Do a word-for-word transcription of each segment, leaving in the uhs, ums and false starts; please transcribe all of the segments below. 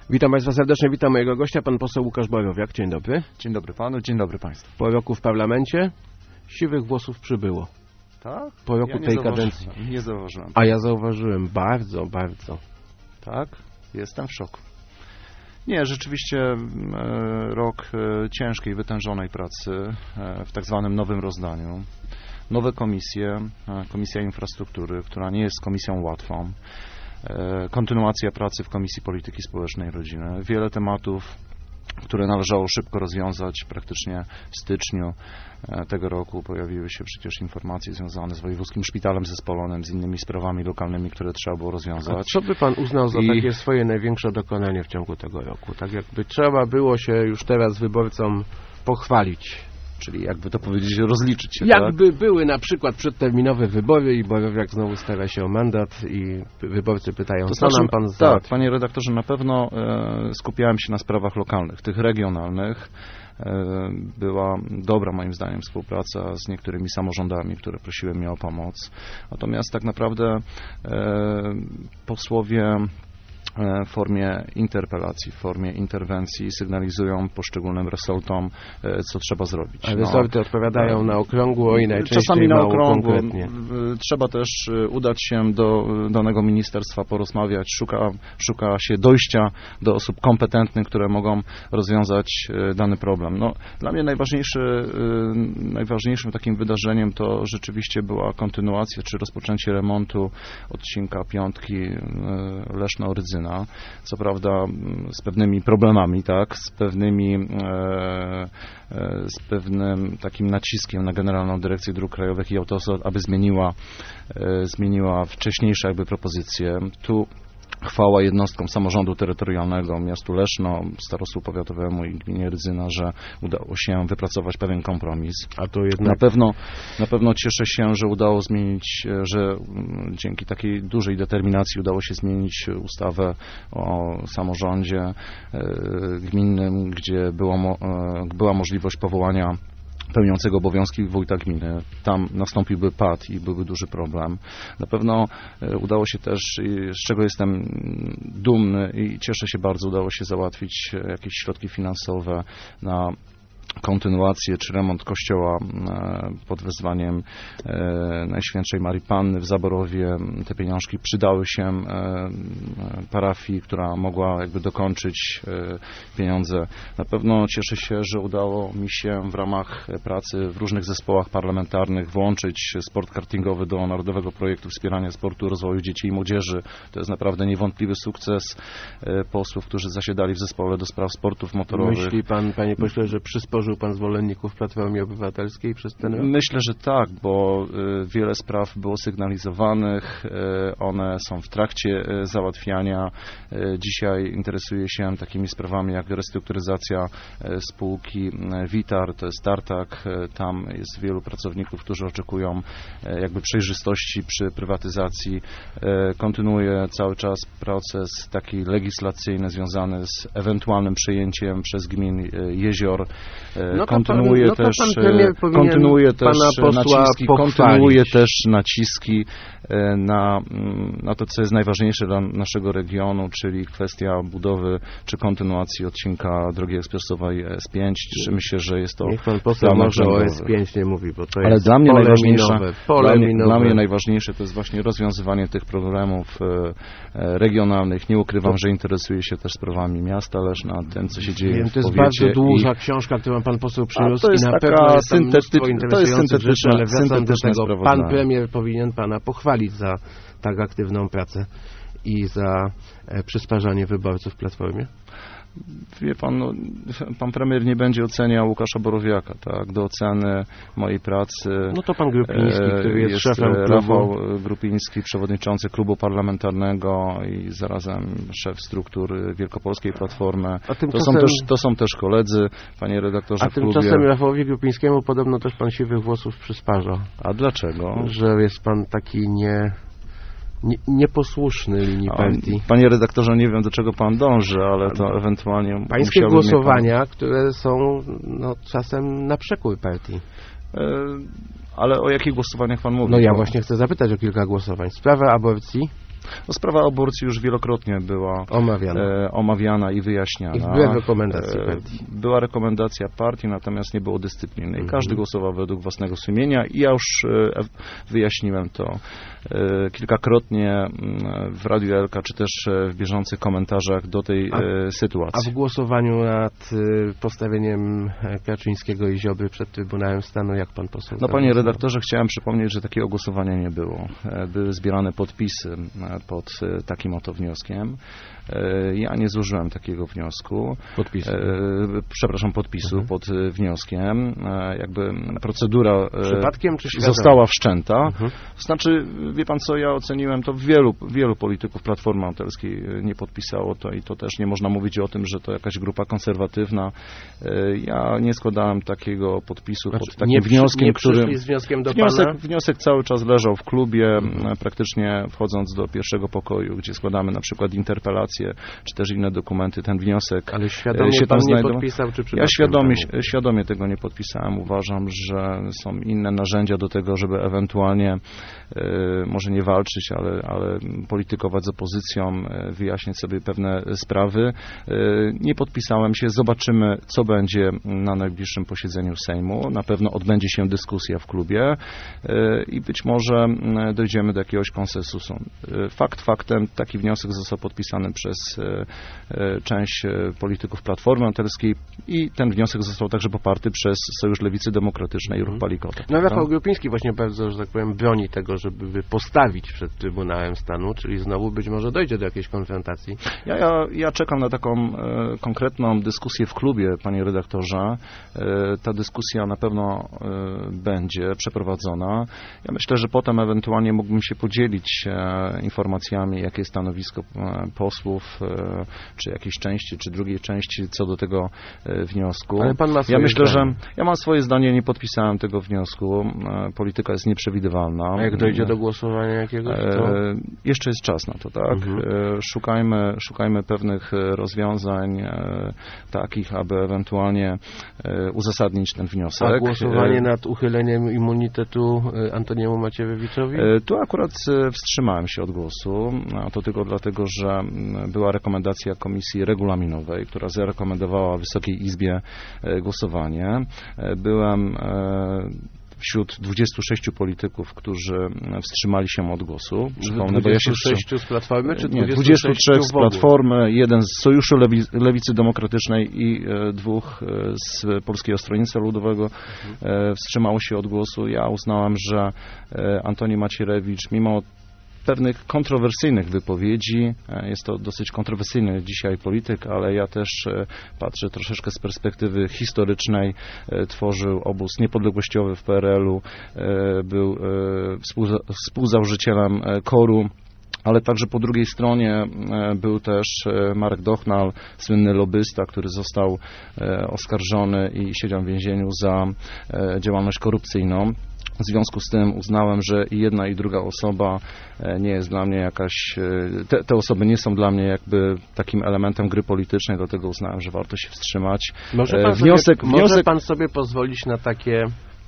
Witam Państwa serdecznie, witam mojego gościa, pan poseł Łukasz Borowiak. Dzień dobry. Dzień dobry panu, dzień dobry państwu. Po roku w parlamencie siwych włosów przybyło. Tak? Po roku ja tej kadencji. Nie zauważyłem. A ja zauważyłem, bardzo, bardzo. Tak? Jestem w szoku. Nie, rzeczywiście e, rok e, ciężkiej, wytężonej pracy e, w tak zwanym nowym rozdaniu. Nowe komisje, e, Komisja Infrastruktury, która nie jest komisją łatwą. E, kontynuacja pracy w Komisji Polityki Społecznej i Rodziny. Wiele tematów, które należało szybko rozwiązać. Praktycznie w styczniu tego roku pojawiły się przecież informacje związane z Wojewódzkim Szpitalem Zespolonym, z innymi sprawami lokalnymi, które trzeba było rozwiązać. A co by pan uznał za I... takie swoje największe dokonanie w ciągu tego roku? Tak jakby trzeba było się już teraz wyborcom pochwalić. Czyli jakby to powiedzieć, rozliczyć się, Jakby tak? były na przykład przedterminowe wybory i Borowiak znowu stara się o mandat i wyborcy pytają, to co znaczy, nam pan Tak, załatwi? panie redaktorze, na pewno e, skupiałem się na sprawach lokalnych, tych regionalnych. E, była dobra moim zdaniem współpraca z niektórymi samorządami, które prosiły mnie o pomoc. Natomiast tak naprawdę e, posłowie w formie interpelacji, w formie interwencji sygnalizują poszczególnym resortom, co trzeba zrobić. A resorty no, odpowiadają na okrągło i najczęściej czasami na okrągło. Konkretnie. Trzeba też udać się do danego ministerstwa, porozmawiać, szuka, szuka się dojścia do osób kompetentnych, które mogą rozwiązać dany problem. No, dla mnie najważniejszy, najważniejszym takim wydarzeniem to rzeczywiście była kontynuacja czy rozpoczęcie remontu odcinka piątki Leszno-Rydzyna. Co prawda z pewnymi problemami, tak, z pewnymi, e, e, z pewnym takim naciskiem na Generalną Dyrekcję Dróg Krajowych i Autostrad, aby zmieniła, e, zmieniła wcześniejsze jakby propozycje. Tu chwała jednostkom samorządu terytorialnego, miastu Leszno, starostwu powiatowemu i gminie Rydzyna, że udało się wypracować pewien kompromis. A to jednak... Na pewno, na pewno cieszę się, że udało zmienić, że dzięki takiej dużej determinacji udało się zmienić ustawę o samorządzie gminnym, gdzie było, była możliwość powołania pełniącego obowiązki wójta gminy. Tam nastąpiłby pad i byłby duży problem. Na pewno udało się też, z czego jestem dumny i cieszę się bardzo, udało się załatwić jakieś środki finansowe na kontynuację czy remont kościoła pod wezwaniem Najświętszej Marii Panny w Zaborowie. Te pieniążki przydały się parafii, która mogła jakby dokończyć pieniądze. Na pewno cieszę się, że udało mi się w ramach pracy w różnych zespołach parlamentarnych włączyć sport kartingowy do Narodowego Projektu Wspierania Sportu i Rozwoju Dzieci i Młodzieży. To jest naprawdę niewątpliwy sukces posłów, którzy zasiadali w zespole do spraw sportów motorowych. Myśli pan, panie pośle, że przysporzył pan zwolenników Platformy Obywatelskiej przez ten rok? Myślę, że tak, bo y, wiele spraw było sygnalizowanych, y, one są w trakcie y, załatwiania. Y, dzisiaj interesuję się takimi sprawami jak restrukturyzacja y, spółki y, Witar, to jest Tartak. Y, tam jest wielu pracowników, którzy oczekują y, jakby przejrzystości przy prywatyzacji. Y, kontynuuję cały czas proces taki legislacyjny związany z ewentualnym przejęciem przez gmin y, jezior. Y, No kontynuuje pan, no też, pan kontynuuje też naciski, pochwalić. kontynuuje też naciski na, na to, co jest najważniejsze dla naszego regionu, czyli kwestia budowy czy kontynuacji odcinka drogi ekspresowej S pięć. Cieszymy się, że jest to. Niech pan poseł może o S pięć nie mówi, bo to Ale jest dla mnie pole najważniejsze, minowe, pole dla, mnie, minowe. dla mnie najważniejsze to jest właśnie rozwiązywanie tych problemów regionalnych. Nie ukrywam, to... że interesuje się też sprawami miasta Leszna, tym, co się dzieje Wiem, w to jest powiecie. bardzo duża I... książka, którą pan poseł przyniósł to jest i na taka pewno jest tam syntetycz, to jest syntetyczna, rzeczy, ale wracam do tego. Pan sprawozdanie. premier powinien pana pochwalić za tak aktywną pracę i za e, przysparzanie wyborców w Platformie. Wie pan, no, pan premier nie będzie oceniał Łukasza Borowiaka, tak, do oceny mojej pracy. No to pan Grupiński, który jest, jest szefem klubu. Rafał Grupiński, przewodniczący klubu parlamentarnego i zarazem szef struktur Wielkopolskiej Platformy. A tymczasem, to, są też, to są też koledzy, panie redaktorze, A w klubie. tymczasem Rafałowi Grupińskiemu podobno też pan siwych włosów przysparza. A dlaczego? Że jest pan taki nie... Nie, nieposłuszny linii partii. Panie redaktorze, nie wiem, do czego pan dąży, ale to ewentualnie... Pańskie głosowania, pan... które są no, czasem na przekór partii. E, ale o jakich głosowaniach pan mówi? No ja właśnie chcę zapytać o kilka głosowań. Sprawa aborcji. No, sprawa aborcji już wielokrotnie była omawiana, e, omawiana i wyjaśniana. I była rekomendacja partii. E, była rekomendacja partii, natomiast nie było dyscypliny. I Mhm. każdy głosował według własnego sumienia i ja już e, wyjaśniłem to e, kilkakrotnie w Radiu Elka, czy też w bieżących komentarzach do tej a, e, sytuacji. A w głosowaniu nad postawieniem Kaczyńskiego i Ziobry przed Trybunałem Stanu, jak pan poseł? No panie redaktorze, chciałem przypomnieć, że takiego głosowania nie było. Były zbierane podpisy pod takim oto wnioskiem. Ja nie złożyłem takiego wniosku. Podpisu. Przepraszam, podpisu mhm. pod wnioskiem. Jakby procedura Przypadkiem, czy została wszczęta. Mhm. Znaczy, wie pan co, ja oceniłem to, wielu, wielu polityków Platformy Obywatelskiej nie podpisało to i to też nie można mówić o tym, że to jakaś grupa konserwatywna. Ja nie składałem takiego podpisu znaczy, pod takim nie wnioskiem, nie który... z wnioskiem do wniosek, pana? wniosek cały czas leżał w klubie, mhm. praktycznie wchodząc do pierwszego pokoju, gdzie składamy na przykład interpelacje, czy też inne dokumenty, ten wniosek Ale świadomie się pan tam nie znajdował. podpisał, czy przypadkiem? Ja świadomie, świadomie tego nie podpisałem. Uważam, że są inne narzędzia do tego, żeby ewentualnie może nie walczyć, ale, ale politykować z opozycją, wyjaśnić sobie pewne sprawy. Nie podpisałem się. Zobaczymy, co będzie na najbliższym posiedzeniu Sejmu. Na pewno odbędzie się dyskusja w klubie i być może dojdziemy do jakiegoś konsensusu. Fakt faktem, taki wniosek został podpisany przez część polityków Platformy Obywatelskiej i ten wniosek został także poparty przez Sojusz Lewicy Demokratycznej i Ruch Palikota. No Rafał Grupiński właśnie bardzo, że tak powiem, broni tego, żeby postawić przed Trybunałem Stanu, czyli znowu być może dojdzie do jakiejś konfrontacji. Ja, ja, ja czekam na taką e, konkretną dyskusję w klubie, panie redaktorze. E, ta dyskusja na pewno e, będzie przeprowadzona. Ja myślę, że potem ewentualnie mógłbym się podzielić e, informacjami, jakie jest stanowisko e, posłów, e, czy jakiejś części, czy drugiej części co do tego e, wniosku. Ale pan ma swoje ja myślę, zdanie. że ja mam swoje zdanie, nie podpisałem tego wniosku. E, polityka jest nieprzewidywalna. A jak dojdzie do głosowania jakiegoś, to... E, jeszcze jest czas na to, tak? Mhm. E, szukajmy, szukajmy pewnych rozwiązań e, takich, aby ewentualnie e, uzasadnić ten wniosek. A głosowanie e, nad uchyleniem immunitetu Antoniemu Macierewiczowi? E, tu akurat e, wstrzymałem się od głosu. A to tylko dlatego, że m, była rekomendacja Komisji Regulaminowej, która zarekomendowała Wysokiej Izbie e, głosowanie. E, byłem e, wśród dwudziestu sześciu polityków, którzy wstrzymali się od głosu. Przypomnę, dwudziestu sześciu z Platformy, czy nie, dwudziestu trzech z Platformy, jeden z Sojuszu Lewi, Lewicy Demokratycznej i e, dwóch e, z Polskiego Stronnictwa Ludowego e, wstrzymało się od głosu. Ja uznałem, że e, Antoni Macierewicz, mimo pewnych kontrowersyjnych wypowiedzi. Jest to dosyć kontrowersyjny dzisiaj polityk, ale ja też patrzę troszeczkę z perspektywy historycznej. Tworzył obóz niepodległościowy w P R L-u, był współzałożycielem KOR-u, ale także po drugiej stronie był też Marek Dochnal, słynny lobbysta, który został oskarżony i siedział w więzieniu za działalność korupcyjną. W związku z tym uznałem, że i jedna i druga osoba nie jest dla mnie jakaś, te, te osoby nie są dla mnie jakby takim elementem gry politycznej, dlatego uznałem, że warto się wstrzymać. Może pan, wniosek, sobie, wniosek... może pan sobie pozwolić na takie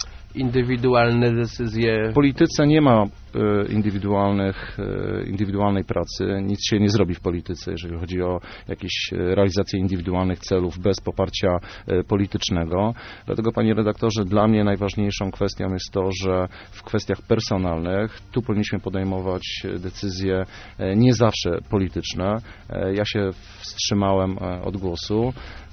indywidualne decyzje? W polityce nie ma indywidualnych, indywidualnej pracy. Nic się nie zrobi w polityce, jeżeli chodzi o jakieś realizację indywidualnych celów bez poparcia politycznego. Dlatego, panie redaktorze, dla mnie najważniejszą kwestią jest to, że w kwestiach personalnych tu powinniśmy podejmować decyzje nie zawsze polityczne. Ja się wstrzymałem od głosu.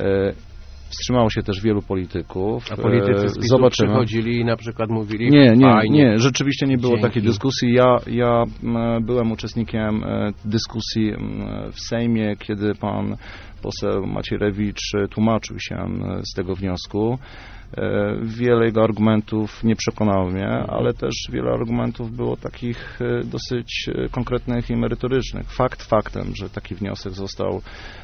Wstrzymało się też wielu polityków. A politycy z PiS-u przychodzili i na przykład mówili... Nie, nie, fajnie. nie, rzeczywiście nie było Dzięki. takiej dyskusji. Ja, ja byłem uczestnikiem dyskusji w Sejmie, kiedy pan poseł Macierewicz tłumaczył się z tego wniosku. Wiele jego argumentów nie przekonało mnie, ale też wiele argumentów było takich dosyć konkretnych i merytorycznych. Fakt faktem, że taki wniosek został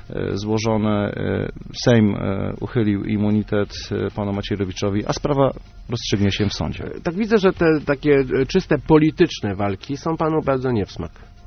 złożony, Sejm uchylił immunitet panu Macierewiczowi, a sprawa rozstrzygnie się w sądzie. Tak widzę, że te takie czyste polityczne walki są panu bardzo nie w smak.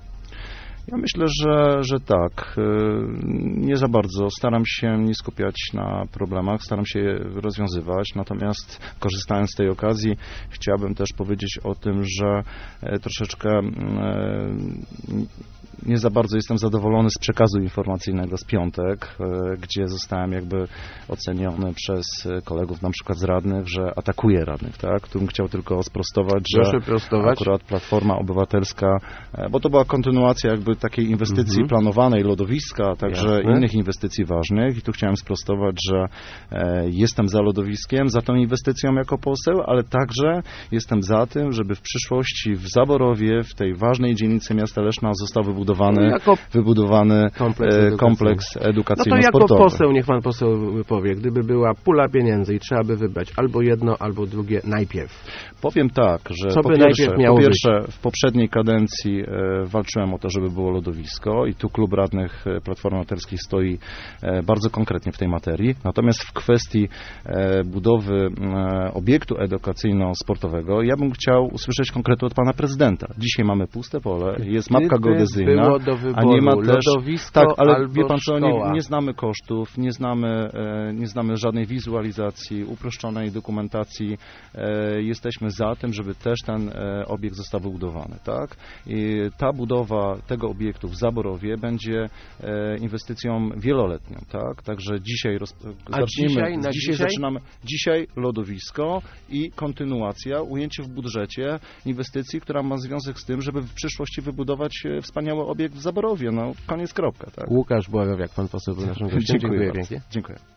Ja myślę, że, że tak. Nie za bardzo. Staram się nie skupiać na problemach, staram się je rozwiązywać, natomiast korzystając z tej okazji chciałbym też powiedzieć o tym, że troszeczkę nie za bardzo jestem zadowolony z przekazu informacyjnego z piątek, gdzie zostałem jakby oceniony przez kolegów, na przykład z radnych, że atakuje radnych, tak? Którym chciał tylko sprostować, Proszę że prostować. akurat Platforma Obywatelska, bo to była kontynuacja jakby takiej inwestycji Mhm. planowanej, lodowiska, także Jasne. innych inwestycji ważnych i tu chciałem sprostować, że e, jestem za lodowiskiem, za tą inwestycją jako poseł, ale także jestem za tym, żeby w przyszłości w Zaborowie, w tej ważnej dzielnicy miasta Leszna został wybudowany, No, jako wybudowany kompleks e, edukacyjny. kompleks No to jako edukacyjno-sportowy. poseł, niech pan poseł powie, gdyby była pula pieniędzy i trzeba by wybrać albo jedno, albo drugie najpierw. Powiem tak, że Co po by pierwsze, najpierw miało po pierwsze w poprzedniej kadencji e, walczyłem o to, żeby było lodowisko i tu klub radnych e, Platformy Obywatelskiej stoi e, bardzo konkretnie w tej materii. Natomiast w kwestii e, budowy e, obiektu edukacyjno-sportowego ja bym chciał usłyszeć konkretnie od pana prezydenta. Dzisiaj mamy puste pole, jest mapka Gdyby geodezyjna, było do a wyboru nie ma też... lodowisko Tak, ale albo wie pan co, nie, szkoła. nie znamy kosztów, nie znamy, e, nie znamy żadnej wizualizacji, uproszczonej dokumentacji. E, jesteśmy za tym, żeby też ten e, obiekt został wybudowany, tak? I ta budowa tego obiektu w Zaborowie będzie e, inwestycją wieloletnią, tak? Także dzisiaj roz, A zacznijmy, dzisiaj, na dzisiaj dzisiaj? zaczynamy, dzisiaj lodowisko i kontynuacja, ujęcie w budżecie inwestycji, która ma związek z tym, żeby w przyszłości wybudować e, wspaniały obiekt w Zaborowie, no koniec, kropka, tak? Łukasz Błarowiak, pan poseł był naszym gościem. Dziękuję Dziękuję bardzo. pięknie. Dziękuję.